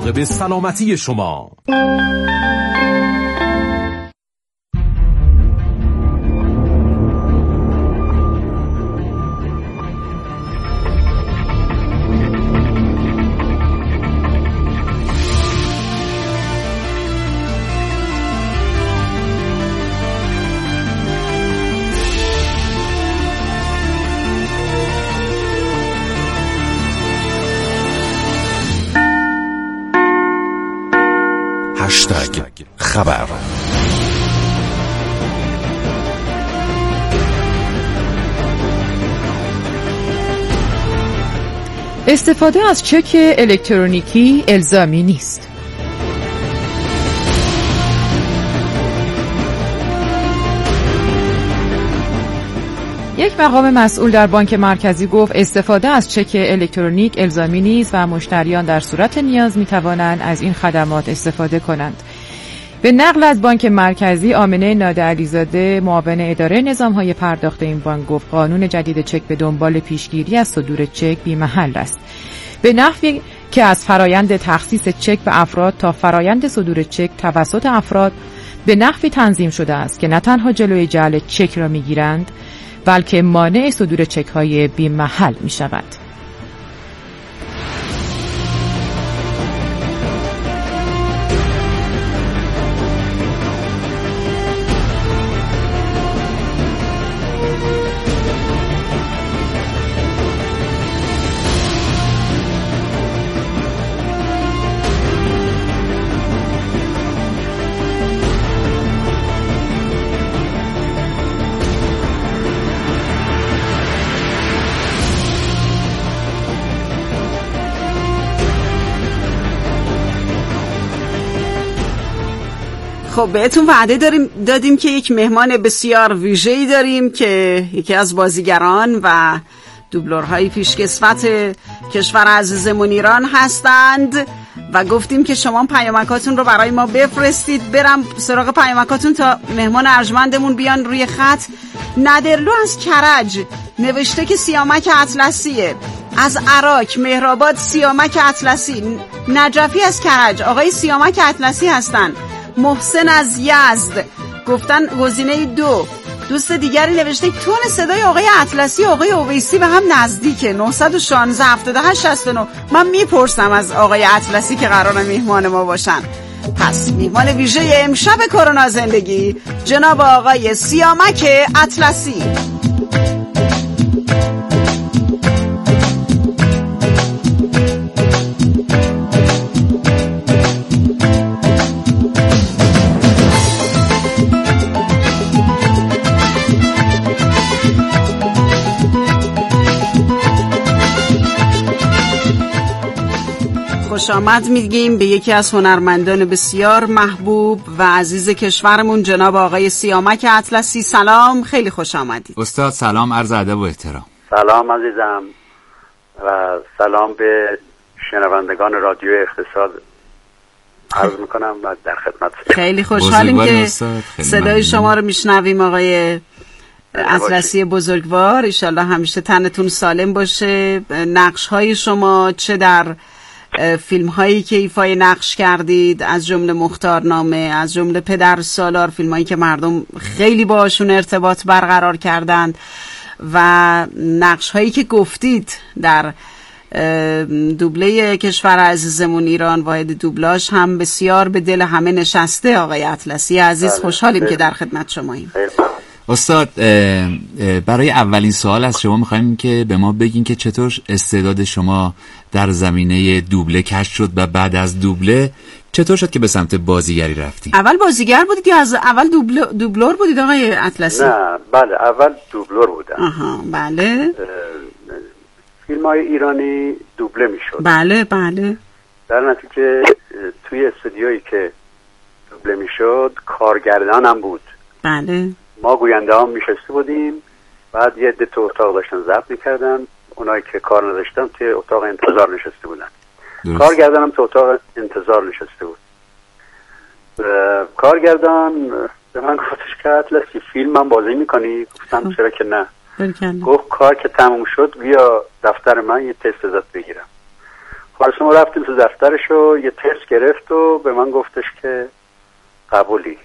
مراقب سلامتی شما. خبر. استفاده از چک الکترونیکی الزامی نیست. یک مقام مسئول در بانک مرکزی گفت استفاده از چک الکترونیک الزامی نیست و مشتریان در صورت نیاز می‌توانند از این خدمات استفاده کنند. به نقل از بانک مرکزی، آمنه نادر علیزاده معاون اداره نظام‌های پرداخت این بانک گفت قانون جدید چک به دنبال پیشگیری از صدور چک بی‌محل است. به نحوی که از فرایند تخصیص چک به افراد تا فرایند صدور چک توسط افراد به نحوی تنظیم شده است که نه تنها جلوی جعل چک را می‌گیرند بلکه مانع صدور چک‌های بی‌محل می‌شود. خب بهتون وعده دادیم که یک مهمان بسیار ویژه‌ای داریم که یکی از بازیگران و دوبلورهای پیشکسوت کشور عزیزمون ایران هستند و گفتیم که شما پیامکاتون رو برای ما بفرستید. برم سراغ پیامکاتون تا مهمان ارجمندمون بیان روی خط. ندرلو از کرج نوشته که سیامک اطلسیه. از عراق مهرآباد سیامک اطلسی. نجفی از کرج آقای سیامک اطلسی هستن. محسن از یزد گفتن گزینه 2. دوست دیگری نوشته تون صدای آقای اطلسی آقای اویسی به هم نزدیکه. 916 78 69. من میپرسم از آقای اطلسی که قراره میهمان ما باشن. پس میهمان ویژه امشب کرونا زندگی جناب آقای سیامک اطلسی. خوش آمد میگیم به یکی از هنرمندان بسیار محبوب و عزیز کشورمون جناب آقای سیامک اطلسی. سلام، خیلی خوش آمدید. استاد سلام، عرض ادب و احترام. سلام عزیزم و سلام به شنوندگان رادیو اقتصاد عرض میکنم و در خدمت. خیلی خوشحالیم که صدای شما رو میشنویم آقای اطلسی بزرگوار. انشالله همیشه تنتون سالم باشه. نقش های شما چه در فیلم هایی که ایفای نقش کردید از جمله مختارنامه، از جمله پدر سالار، فیلم هایی که مردم خیلی باشون ارتباط برقرار کردند و نقش هایی که گفتید در دوبله کشور عزیزمون ایران، واحد دوبلاژ هم بسیار به دل همه نشسته. آقای اطلسی عزیز خوشحالیم که در خدمت شماییم. استاد برای اولین سوال از شما میخوایم که به ما بگین که چطور استعداد شما در زمینه دوبله کشف شد و بعد از دوبله چطور شد که به سمت بازیگری رفتید؟ اول بازیگر بودید یا از اول دوبلور بودید آقای اطلسی؟ نه بله اول دوبلور بودم. آها بله. فیلم های ایرانی دوبله میشد. بله بله. در نتیجه توی استودیویی که دوبله میشد کارگردانم بود. بله. ما گوینده ها میشسته بودیم، بعد یه عده تو اتاق داشتن ضبط میکردن، اونایی که کار نداشتن توی اتاق انتظار نشسته بودن. کارگردانم تو اتاق انتظار نشسته بود. کارگردان به من گفتش که اطلسی فیلم هم بازی میکنی؟ گفتم چرا که نه. گفت کار که تموم شد بیا دفتر من یه تست ازت بگیرم. خلاص ما رفتیم تو دفترش و یه تست گرفت و به من گفتش که قبولی.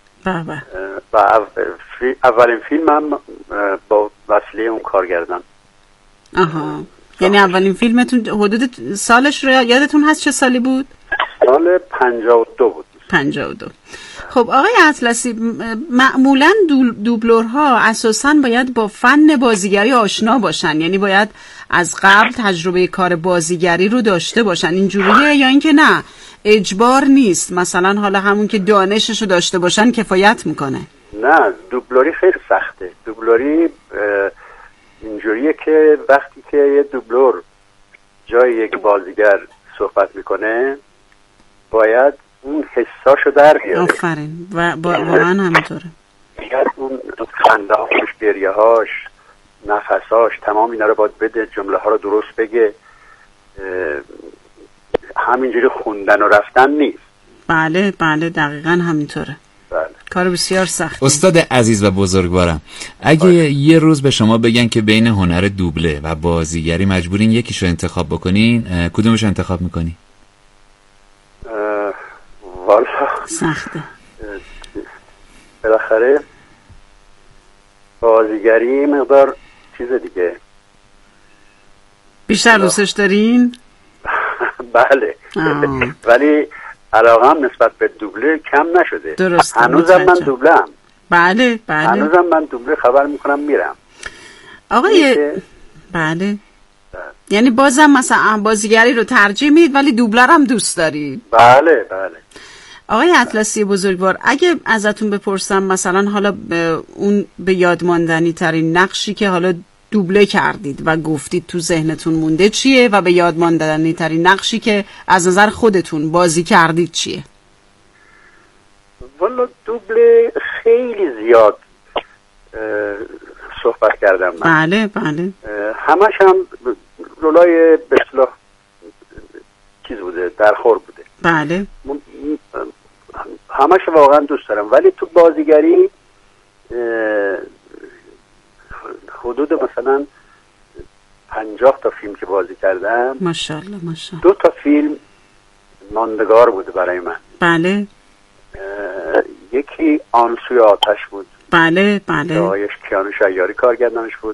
و اولین فیلم هم با وسیله اون کارگردان. آها، یعنی اولین فیلمتون حدود سالش رو یادتون هست چه سالی بود؟ سال 52 بود. 52. خب آقای اطلسی، معمولاً دوبلورها اساساً باید با فن بازیگری آشنا باشن، یعنی باید از قبل تجربه کار بازیگری رو داشته باشن. اینجوریه یا اینکه نه اجبار نیست، مثلا حالا همون که دانشش رو داشته باشن کفایت میکنه؟ نه، دوبلوری خیلی سخته. دوبلوری اینجوریه که وقتی که یه دوبلور جای یک بازیگر صحبت میکنه باید اون حساشو در بیاره. آفرین، و واقعا همینطوره. باید اون خنده‌هاش، گریه‌هاش، نفساش، تمام اینا رو باید بده، جمله ها رو درست بگه. همینجوری خوندن و رفتن نیست. بله بله دقیقاً همینطوره. بله. کار بسیار سخت. استاد عزیز و بزرگوارم، اگه یه روز به شما بگن که بین هنر دوبله و بازیگری مجبورین یکیشو انتخاب بکنین، کدومش انتخاب میکنی؟ والا سخته. بالاخره بازیگری مقدار چیز دیگه. بیشتر دوستش دارین؟ بله. ولی علاقم نسبت به دوبله کم نشده. درسته. هنوزم من دوبلم. بله بله. هنوزم من دوبله خبر میکنم میرم. آقای بله. یعنی بازم مثلا بازیگری رو ترجیح میدید ولی دوبله هم دوست دارید؟ بله بله. آقای اطلسی بزرگوار، اگه ازتون بپرسم مثلا حالا اون به یاد ماندنی ترین نقشی که حالا دوبله کردید و گفتید تو ذهنتون مونده چیه و به یاد ماندنی ترین نقشی که از نظر خودتون بازی کردید چیه؟ والا دوبله خیلی زیاد صحبت کردم من. بله بله. همش هم رولای به اصطلاح چیز بوده، درخور بوده. بله. همش واقعا دوست دارم، ولی تو بازیگری حدود مثلا 50 تا فیلم که بازی کردم، ماشاءالله ماشاءالله، 2 تا فیلم ماندگار بوده برای من. بله. یکی آن سوی آتش بود. بله بله. آقای کیانوش عیاری کارگردانش بود.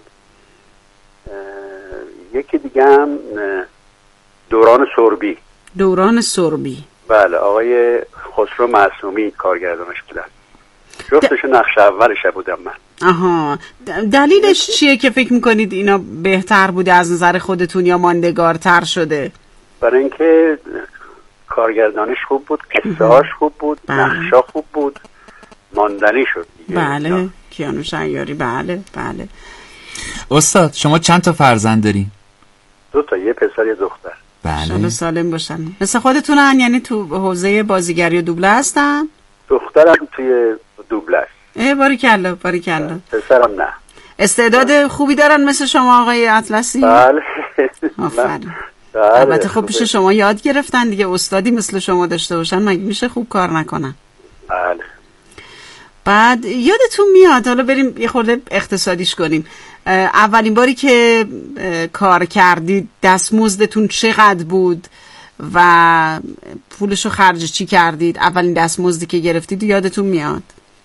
یکی دیگه هم دوران سربی. دوران سربی. بله، آقای خسرو معصومی کارگردانش بودن. جفتش نقش اولش بودم من. آها، دلیلش چیه که فکر میکنید اینا بهتر بوده از نظر خودتون یا ماندگارتر شده؟ برای اینکه کارگردانش خوب بود، قصه‌هاش خوب بود، نقشا خوب بود، ماندنی شد دیگه. بله، کیانوش عیاری. بله بله. استاد شما چند تا فرزند دارین؟ 2 تا، یه پسر یه دختر. بله. سالم باشن. مثل خودتونن؟ یعنی تو حوزه بازیگری و دوبله هستن؟ دخترم توی دوبله است. باریکلا باریکلا. پسرم نه. استعداد خوبی دارن مثل شما آقای اطلسی؟ بله. آفرین. بله. البته خب پیش شما یاد گرفتن دیگه، استادی مثل شما داشته باشن مگه میشه خوب کار نکنن؟ بله. بعد یادتون میاد، حالا بریم یه خورده اقتصادیش کنیم، اولین باری که کار کردید دستمزدتون چقدر بود و پولشو خرج چی کردید؟ اولین دستمزدی که گرفتید یادتون میاد؟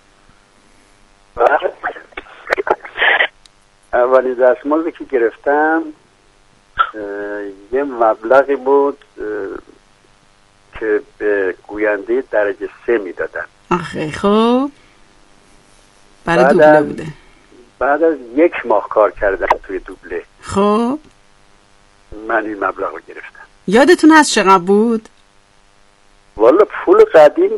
بله. اولین دستمزدی که گرفتم یه مبلغی بود که به گوینده درجه 3 میدادن. آخه خب برای دوبله بوده. بعد از 1 ماه کار کردم توی دوبله، خب من این مبلغ رو گرفتم. یادتون هست چقدر بود؟ والا پول قدیم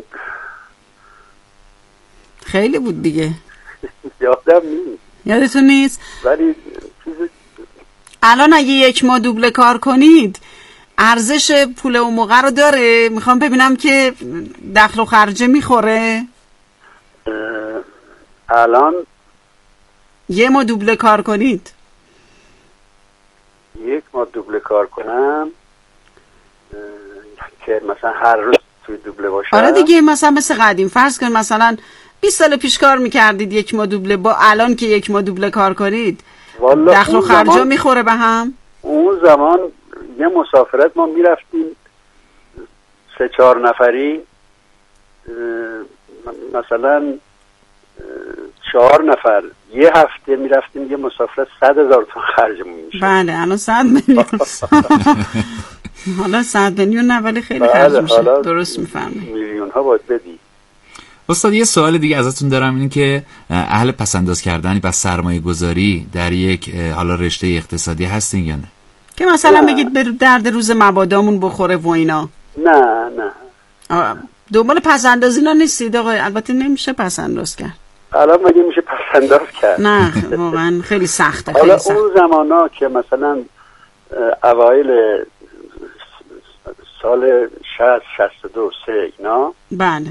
خیلی بود دیگه. یادم نیست. یادتون نیست؟ ولی الان اگه 1 ماه دوبله کار کنید ارزش پول اون موقع رو داره؟ میخوام ببینم که دخل و خرجه میخوره. الان 1 ماه دوبله کار کنید، 1 ماه دوبله کار کنم که مثلا هر روز توی دوبله باشم. آره دیگه، مثلا مثل قدیم فرض کن مثلا 20 سال پیش کار میکردید 1 ماه دوبله، با الان که 1 ماه دوبله کار کنید دخل و خرجا میخوره به هم؟ اون زمان یه مسافرت ما میرفتیم 3-4 نفری، مثلا 4 نفر یه هفته میرفتیم یه مسافرت 100,000 تومان خرجمون میشه. بله الان 100 میلیون حالا 100 میلیون نه ولی خیلی خرج میشه. درست میفهمی، میلیون ها باید بدی. استاد یه سوال دیگه ازتون دارم، این که اهل پسنداز کردن و سرمایه گذاری در یک حالا رشته اقتصادی هستین یا نه؟ که مثلا بگید به درد روز مبادامون بخوره و اینا. نه دنبال پسنداز اینا نیستید آقای؟ البته نمیشه پسنداز کرد الان مگه میشه پسنداز کرد؟ نه واقعا خیلی سخته. حالا اون زمانا که مثلا اوایل سال 62 اینا، بله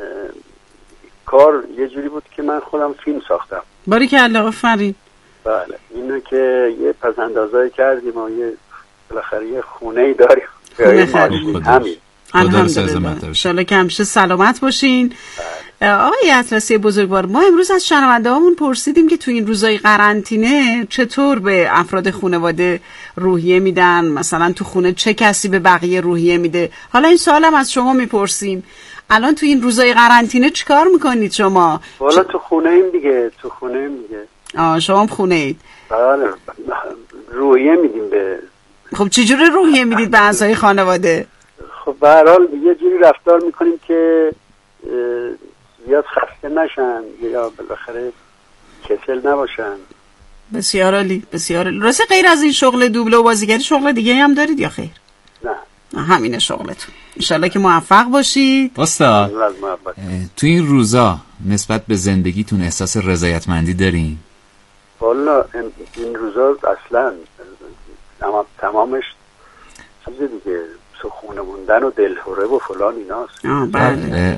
کار یه جوری بود که من خودم فیلم ساختم. باریکلا آفرین. بله اینه که یه پسندازایی کردیم و یه بالاخره یه خونه‌ای داریم. همین. الحمدلله. انشالله که همیشه سلامت باشین. آقای اطلسی بزرگوار، ما امروز از شنونده هامون پرسیدیم که تو این روزای قرنطینه چطور به افراد خانواده روحیه میدن، مثلا تو خونه چه کسی به بقیه روحیه میده. حالا این سوالم از شما میپرسیم، الان تو این روزای قرنطینه چیکار میکنید شما؟ والا تو خونه ایم دیگه. شما هم خونه اید؟ بله روحیه میدیم به. خب چجوری روحیه میدید به اعضای خانواده؟ خب به هر حال یه جوری رفتار میکنیم که زیاد خسته نشن یا بالاخره کسل نباشن. بسیار عالی، بسیار عالی. راستی غیر از این شغل دوبله و بازیگری شغل دیگه هم دارید یا خیر؟ نه همینه شغلتون. انشالله که موفق باشید. استاد تو این روزا نسبت به زندگیتون احساس رضایتمندی دارین؟ والا این روزا اصلا تمامش چیز دیگه، سخونه موندن و دلهوره و فلان ایناست. بله.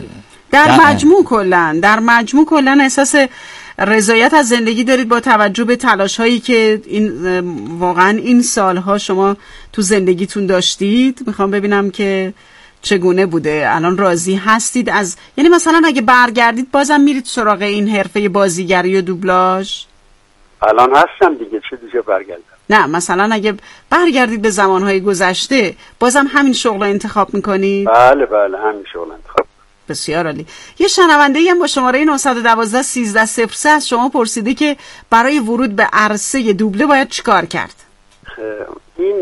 در مجموع کلن احساس رضایت از زندگی دارید با توجه به تلاش هایی که واقعا این سالها شما تو زندگیتون داشتید. میخوام ببینم که چگونه بوده. الان راضی هستید از، یعنی مثلا اگه برگردید بازم میرید سراغ این حرفه بازیگری و دوبلاژ؟ الان هستم دیگه، چه دیگه برگردم؟ نه مثلا اگه برگردید به زمانهای گذشته بازم همین شغل انتخاب میکنید؟ بله همین شغل انتخاب. بسیار عالی. یه شنونده‌ای هم با شماره 912 1303 از شما پرسیده که برای ورود به عرصه دوبله باید چیکار کرد؟ این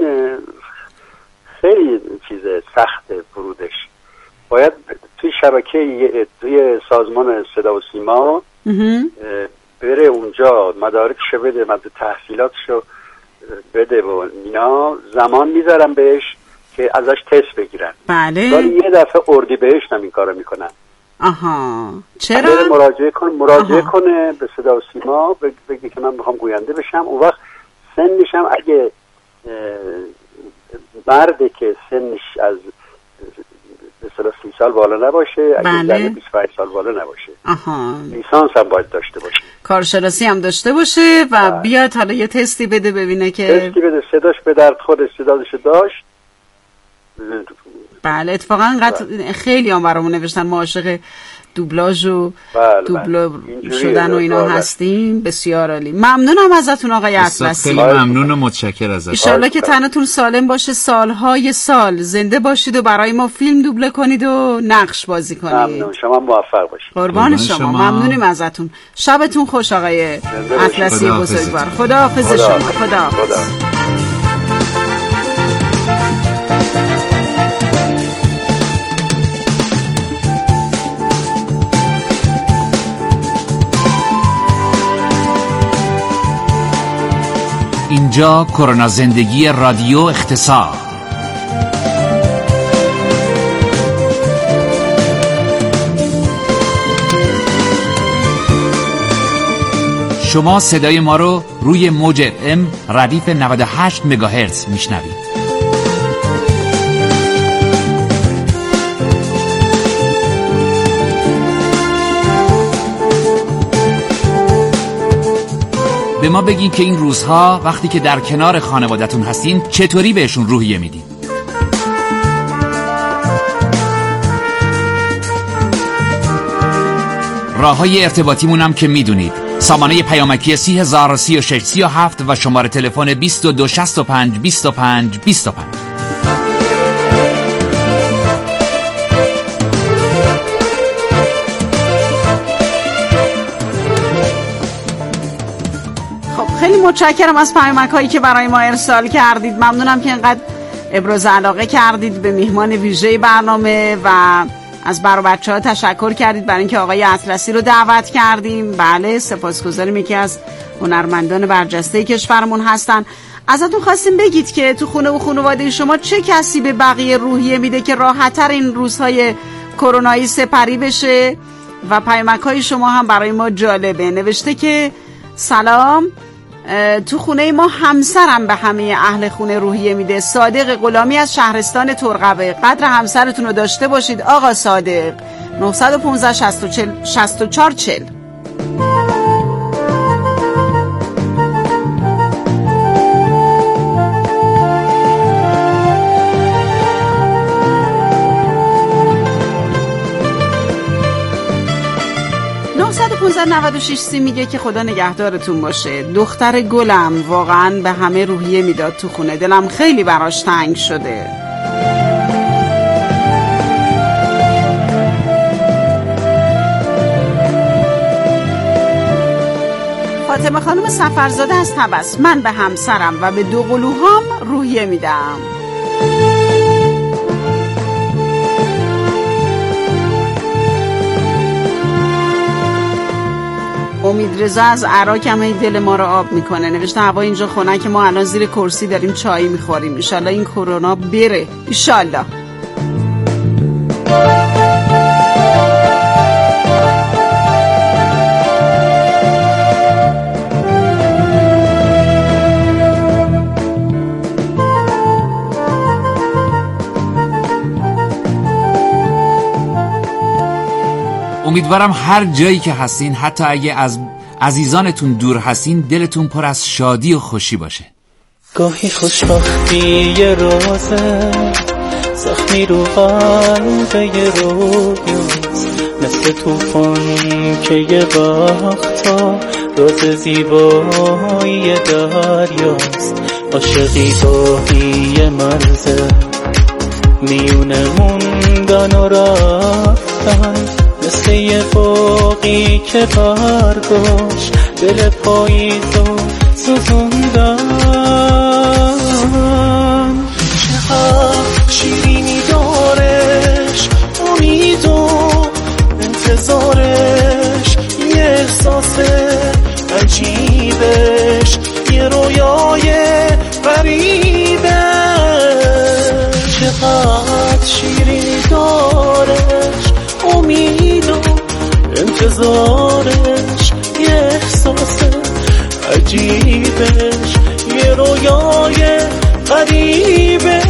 خیلی چیز سخته ورودش. باید توی شبکه توی سازمان صدا و سیما بره اونجا، مدارکشو بده، تحصیلاتشو بده و اینا، زمان میذارم بهش که ازش تست بگیرن. بله. ولی یه دفعه اردیبهشت هم این کارو میکنن. آها. چرا؟ مراجعه کنه به صدا و سیما، بگه که من میخوام گوینده بشم. اون وقت سنش هم اگه مرده که سنش از مثلا 30 سال بالا نباشه، اگه زن 25 سال بالا نباشه. لیسانس هم باید داشته باشه، کارشناسی هم داشته باشه و بیاد حالا یه تستی بده ببینه که صداش به درد خود استعدادش داشت. بله اتفاقا خیلی هم برامون نوشتن ما عاشق دوبلاژ و دوبلور شدن و اینا هستیم. بسیار عالی. ممنونم ازتون آقای اطلسی. خیلی ممنون و متشکرم ازتون. ان شاءالله که تنتون سالم باشه، سالهای سال زنده باشید و برای ما فیلم دوبله کنید و نقش بازی کنید. ممنون. شما موفق باشید. قربان شما. ممنونیم ازتون. شبتون خوش آقای اطلسی بزرگوار. خداحافظ شما. خداحافظ. اینجا کرونا زندگی رادیو اختصار. شما صدای ما رو روی موج FM ردیف 98 مگاهرتز میشنوید. به ما بگین که این روزها وقتی که در کنار خانوادتون هستین چطوری بهشون روحیه میدین؟ راههای ارتباطیمون هم که میدونید، سامانه پیامکی 30,036 37 و شماره تلفن 2265 25 25. متشکرم از پیامک هایی که برای ما ارسال کردید. ممنونم که اینقدر ابراز علاقه کردید به میهمان ویژه برنامه و از برای بچه ها تشکر کردید برای اینکه آقای اطلسی رو دعوت کردیم. بله سپاسگزاریم، یکی از هنرمندان برجسته کشورمون هستن. ازتون خواستیم بگید که تو خونه و خانواده شما چه کسی به بقیه روحیه میده که راحت‌تر این روزهای کرونایی سپری بشه و پیامک های شما هم برای ما جالبه. نوشته که سلام، تو خونه ما همسرم به همه اهل خونه روحیه میده. صادق غلامی از شهرستان ترقبه. قدر همسرتون رو داشته باشید آقا صادق. 915 64 40. سی میگه که خدا نگهدارتون باشه. دختر گلم واقعا به همه روحیه میداد تو خونه. دلم خیلی براش تنگ شده. فاطمه خانم سفرزاده از طبس. من به همسرم و به دو قلوهام روحیه میدم. امید رضا از عراق هم دل ما رو آب میکنه. نوشته هوا اینجا خنک، ما الان زیر کرسی داریم چای میخوریم. انشالله این کرونا بره، انشالله. امیدوارم هر جایی که هستین، حتی اگه از عزیزانتون دور هستین، دلتون پر از شادی و خوشی باشه. گاهی خوشبختی یه روزه، زخمی رو قلبه یه رویاست، مثل توفان که یه وقتا راز زیبایی دریاست. عاشقی گاهی یه مرزه، میونه موندن و رفتن، مثل یه باقی که برگاش دل پاییزو سوزوندن. چقدر شیرینی دارش امید و انتظارش، یه احساس عجیبش، یه رویای غریبه. چقدر شیرینی دارش امید و انتظارش، یه احساس عجیبش، یه رویای غریبش.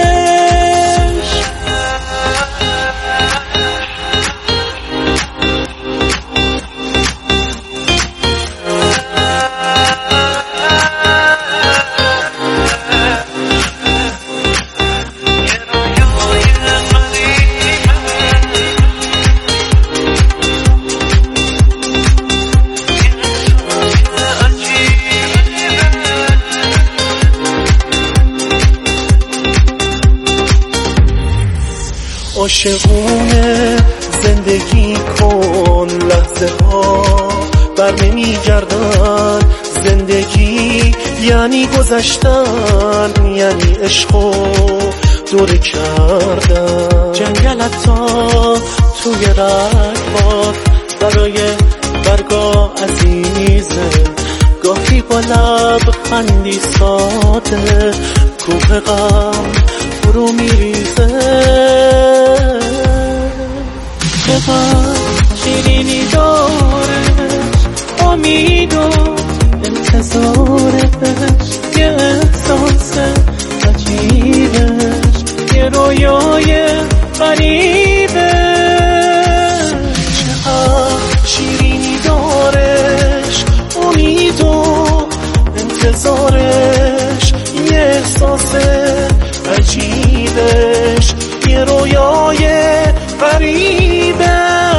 عاشقونه زندگی کن، لحظه ها بر نمی گردن. زندگی یعنی گذشتن، یعنی عشق و دوره کردن. جنگلت تا توی رگبار برای برگاه عزیزه، گاهی با لبخندی ساده کوه غم فرو میریزه. چقدر شیرینی دارش امید و انتظارش، یه احساس عجیبش، یه رویای غریبه. چقدر شیرینی دارش امید و انتظارش، یه احساس عجیبش، یه رویای غریبش.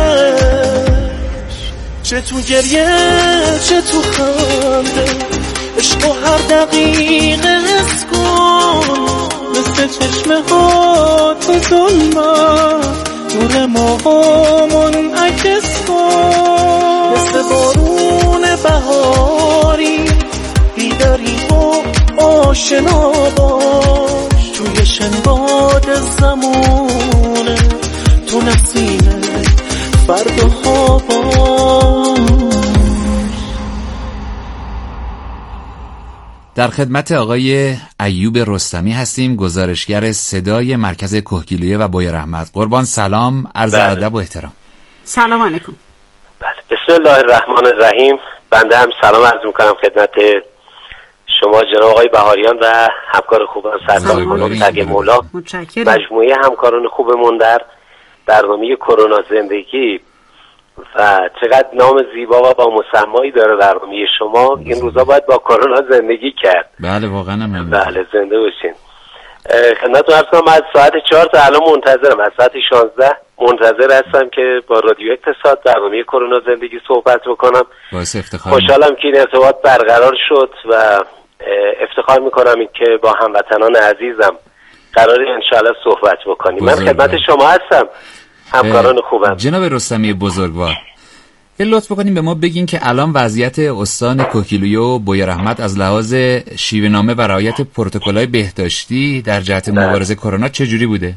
چه تو گریه چه تو خنده، عشق و هر دقیقه حس کن، مثل چشمه ها تو ظلمت نور ماها منعکس کن. مثل بارون بهاری بی آشنا باش، توی شنباد زمونه، تو نسیم فرداها باش. در خدمت آقای ایوب رستمی هستیم، گزارشگر صدای مرکز کهگیلویه و بوی رحمت. قربان سلام، عرض ادب و احترام. سلام علیکم. بسم الله الرحمن الرحیم. بنده هم سلام عرض میکنم خدمت شما جناب آقای بهاریان و همکار خوبم سرکار خانم تقی مولا، مجموعه همکاران خوبمون در برنامه کرونا زندگی. و چقدر نام زیبا و با مسمایی داره برنامه شما. این روزا باید با کرونا زندگی کرد. بله واقعا هم. بله زنده باشین. خدمتتون عرض کنم از ساعت 4 تا الان منتظرم، از ساعت 16 منتظر هستم که با رادیو اقتصاد برنامه کرونا زندگی صحبت بکنم. باعث افتخار. خوشحالم که این ارتباط برقرار شد و افتخار میکنم این که با هموطنان عزیزم قراره انشاءالله صحبت بکنیم. من خدمت شما هستم، همکاران خوبم. جناب رستمی بزرگوار، به لطف بکنیم به ما بگین که الان وضعیت استان کهگیلویه و بوی رحمت از لحاظ شیوه نامه و رعایت پروتکل‌های بهداشتی در جهت مبارزه کرونا چجوری بوده؟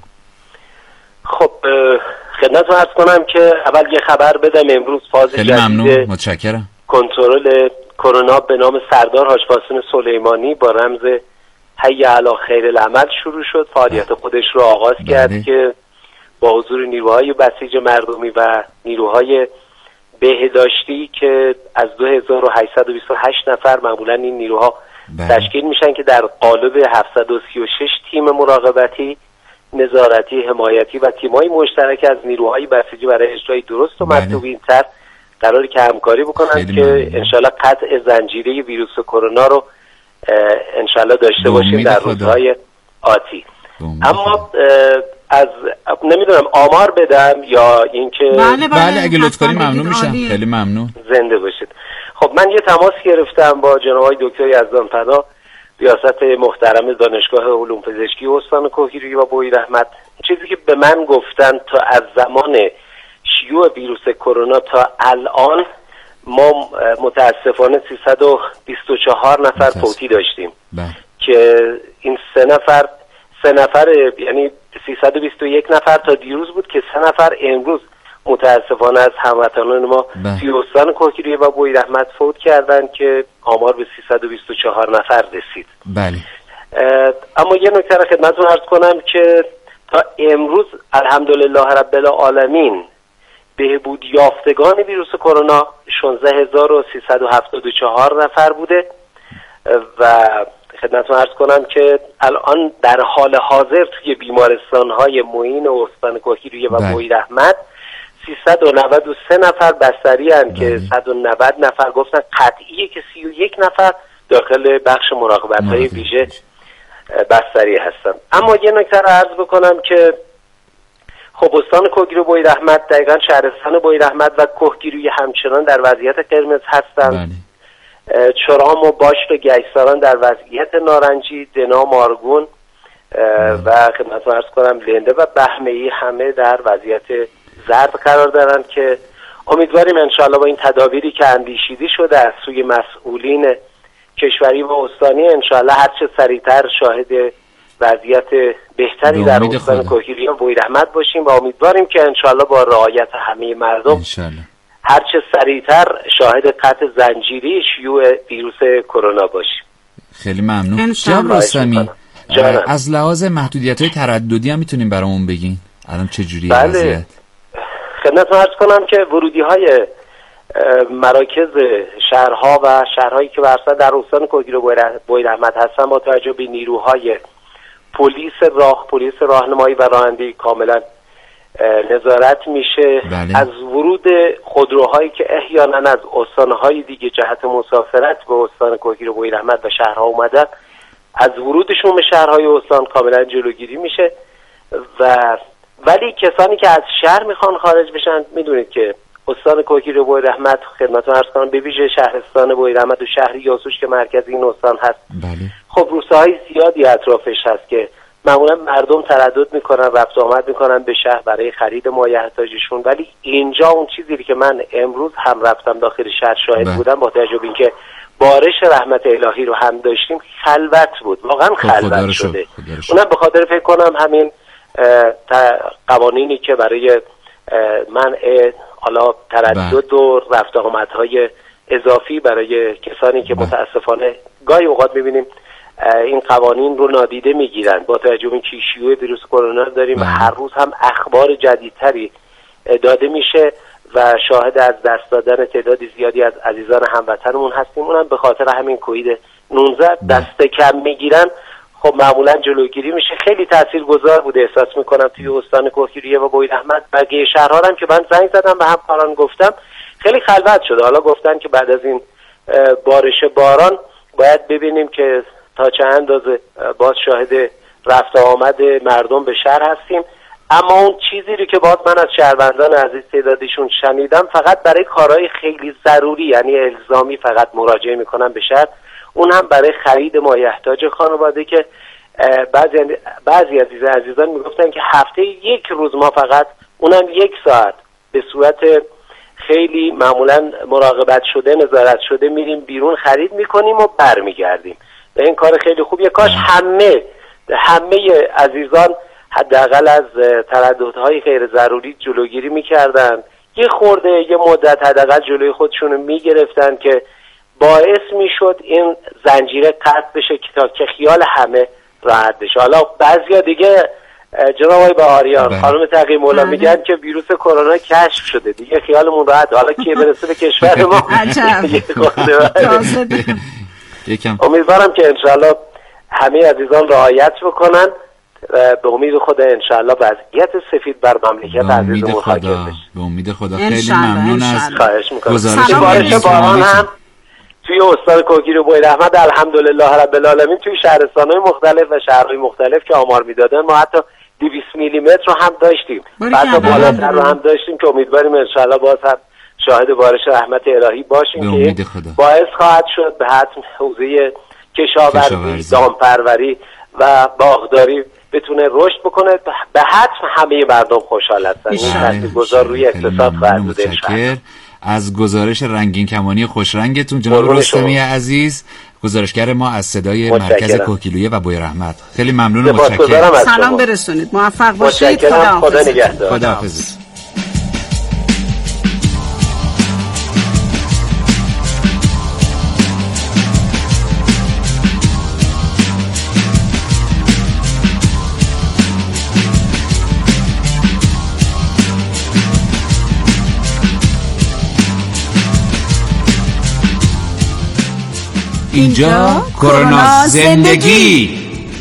خب خدمتتون عرض کنم که اول یه خبر بدم. امروز فاز خیلی ممنون، متشکرم. کنترل کرونا به نام سردار حاج قاسم سلیمانی با رمز حی علی خیر العمل شروع شد. فعالیت خودش رو آغاز کرد که با حضور نیروهای بسیج مردمی و نیروهای بهداشتی که از 2828 نفر معمولا این نیروها تشکیل میشن که در قالب 736 تیم مراقبتی، نظارتی، حمایتی و تیم‌های مشترک از نیروهای بسیجی برای اجرای درست و مطلوب‌تر قراره که همکاری بکنن که انشالله قطع زنجیره ویروس کرونا رو انشالله داشته باشیم در روزهای آتی. اما از نمیدونم آمار بدم یا اینکه بله اگه لطف کنی ممنون میشم. خیلی ممنون. زنده باشید. خب من یه تماس گرفتم با جناب آقای دکتر یزدانفدا، ریاست محترم دانشگاه علوم پزشکی استان کهگیلویه و بوی رحمت. چیزی که به من گفتن تا از زمان شیوع ویروس کرونا تا الان ما متاسفانه 324 نفر فوتی داشتیم که این سه نفر یعنی 321 نفر تا دیروز بود که 3 نفر امروز متاسفانه از هموطنان ما توی استان کهگیلویه و بوی رحمت فوت کردن که آمار به 324 نفر رسید. بله. اما یه نکته را خدمتتون عرض کنم که تا امروز الحمدلله رب العالمین بهبود یافتگان ویروس کرونا 16374 نفر بوده و خدمتتون عرض کنم که الان در حال حاضر توی بیمارستان‌های معین استان کهگیلویه و بوی رحمت 393 نفر بستری هستند که 190 نفر گفتن قطعیه که 31 نفر داخل بخش مراقبت‌های ویژه بستری هستن. اما یه نکته رو عرض بکنم که خب استان کهگیلویه و بوی رحمت دقیقاً شهرستان بوی رحمت و کهگیلویه همچنان در وضعیت قرمز هستند. چرام و باشت و گیساران در وضعیت نارنجی، دنا، مارگون و خدمتتون عرض کنم لنده و بهمه‌ای همه در وضعیت زرد قرار دارن که امیدواریم انشاءالله با این تدابیری که اندیشیده شده از سوی مسئولین کشوری و استانی انشاءالله هر چه سریعتر شاهد وضعیت بهتری در استان کهگیلویه و بوی رحمت باشیم و امیدواریم که انشاءالله با رعایت همه مردم هر چه سریعتر شاهد قطع زنجیری شیوع ویروس کرونا باشیم. خیلی ممنون. جناب رستمی، از لحاظ محدودیت‌های ترددی هم میتونیم برامون بگین الان چه جوریه وضعیت؟ خدمتتون عرض کنم که ورودی‌های مراکز شهرها و شهرهایی که برسد در استان کهگیلویه و بوی رحمت هستن با توجه به نیروهای پلیس راهنمایی و رانندگی کاملا نظارت میشه. از ورود خودروهایی که احیانا از استانهای دیگه جهت مسافرت به استان کهگیلویه و بوی رحمت و شهرها اومدن از ورودشون به شهرهای استان کاملا جلوگیری میشه ولی کسانی که از شهر میخوان خارج بشن میدونید که استان کهگیلویه و بوی رحمت خدمتتون عرض کنم به ویژه شهرستان بوی رحمت و شهر یاسوش که مرکز این استان هست خب روستاهای زیادی اطرافش هست که معمولا مردم تردد میکنن، رفت آمد میکنن به شهر برای خرید مایحتاجشون، ولی اینجا اون چیزی که من امروز هم رفتم داخل شهر شاهد بودم، با توجه به اینکه بارش رحمت الهی رو هم داشتیم، خلوت بود، واقعا خلوت شده. اونم به خاطر فکر کنم همین قوانینی که برای منع حالا تردد و رفت آمدهای اضافی برای کسانی که متاسفانه گاهی اوقات میبینیم این قوانین رو نادیده میگیرن، با توجه به اینکه شیوع ویروس کرونا داریم و هر روز هم اخبار جدیدتری داده میشه و شاهد از دست دادن تعداد زیادی از عزیزان هموطنمون هستیم. اونم به خاطر همین کووید 19 دست کم میگیرن. خب معمولا جلوگیری میشه. خیلی تاثیرگذار بوده احساس میکنم توی استان کهگیلویه و بویراحمد. بقیه شهرها هم که من زنگ زدم به همکاران گفتم خیلی خلوت شده. حالا گفتن که بعد از این بارش باران باید ببینیم که تا چه اندازه باز شاهد رفت آمد مردم به شهر هستیم. اما اون چیزی رو که باز من از شهروندان عزیز تعدادشون شنیدم، فقط برای کارهای خیلی ضروری یعنی الزامی فقط مراجعه میکنن به شهر، اون هم برای خرید مایحتاج خانواده که بعضی عزیزان میگفتن که هفته یک روز ما فقط اونم 1 ساعت به صورت خیلی معمولا مراقبت شده نظارت شده میریم بیرون خرید میکنیم و برمیگردیم. و این کار خیلی خوبیه. کاش همه عزیزان حداقل از ترددهای غیر ضروری جلوگیری میکردن، یه مدت حداقل جلوی خودشونو میگرفتن که باعث میشد این زنجیره قطع بشه که خیال همه راحت بشه. حالا بعضیا دیگه جناب آقای بهاریان خانم تقی مولا میگن که ویروس کرونا کشف شده، دیگه خیالمون راحت. حالا که برسه به کشور ما امیدوارم که انشالله همه عزیزان رعایت بکنن. به امید خدا انشالله وضعیت سفید بر مملکت عزیزمون حاکم بشه. به امید خدا. خیلی ممنون از گزارش باران هم توی استان کهگیلویه و بویراحمد الحمدلله رب العالمین توی شهرستان‌های مختلف و شهرهای مختلف که آمار میدادن ما حتی 200 میلیمتر رو هم داشتیم، حتی بالاتر رو هم داشتیم که امیدواریم انشالله باز هم شاهد بارش رحمت الهی باشیم که باعث خواهد شد به حتم حوزه کشاورزی، دامپروری و باغداری بتونه رشد بکنه. به حتم همه مردم خوشحال هستن. این تاثیرگذار روی اقتصاد خواهد بود انشالله. از گزارش رنگین کمانی خوشرنگتون جناب رستمی عزیز، گزارشگر ما از صدای مرکز کهگیلویه و بویراحمد. خیلی ممنون و متشکرم. سلام برسونید. موفق باشید. خدا نگهدار. خداحافظ. اینجا کرونا زندگی.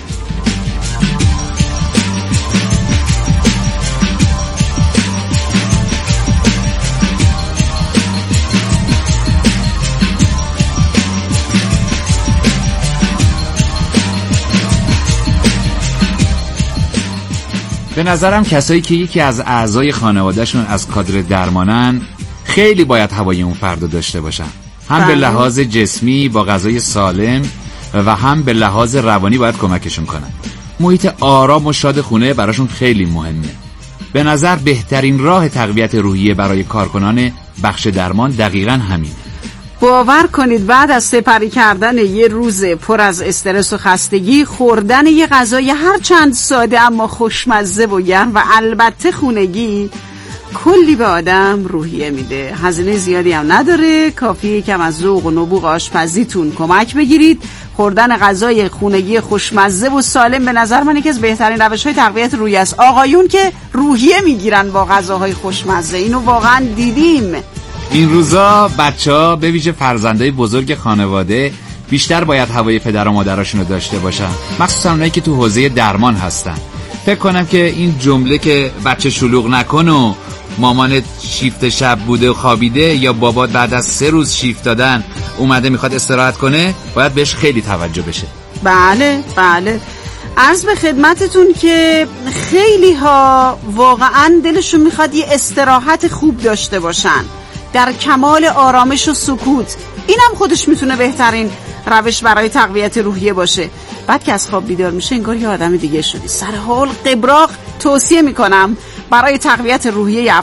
به نظرم کسایی که یکی از اعضای خانوادهشون از کادر درمانن خیلی باید هوای اون فردو داشته باشن، هم به لحاظ جسمی با غذای سالم و هم به لحاظ روانی باید کمکشون کنن. محیط آرام و شاد خونه براشون خیلی مهمه. به نظر بهترین راه تقویت روحیه برای کارکنان بخش درمان دقیقاً همین. باور کنید بعد از سپری کردن یه روز پر از استرس و خستگی، خوردن یه غذای هر چند ساده اما خوشمزه و گرم و البته خونگی کلی به آدم روحیه میده. هزینه زیادی هم نداره، کافیه کم از ذوق و نبوغ آشپزیتون کمک بگیرید. خوردن غذای خونگی خوشمزه و سالم به نظر من یکی از بهترین روش‌های تقویت روحیه است. آقایون که روحیه میگیرن با غذاهای خوشمزه، اینو واقعا دیدیم. این روزا بچه‌ها به ویژه فرزندای بزرگ خانواده بیشتر باید هوای پدر و مادرشون رو داشته باشن، مخصوصا اونایی که تو حوزه درمان هستن. فکر کنم که این جمله که بچه شلوغ نکن و مامانت شیفت شب بوده و خوابیده یا بابات بعد از 3 روز شیفت دادن اومده میخواد استراحت کنه باید بهش خیلی توجه بشه. بله عرض به خدمتتون که خیلی ها واقعا دلشون میخواد یه استراحت خوب داشته باشن در کمال آرامش و سکوت. اینم خودش میتونه بهترین روش برای تقویت روحیه باشه. بعد که از خواب بیدار میشه انگار یه آدم دیگه شدی. سر حال قبراق توصیه میکنم برای تقویت روحیه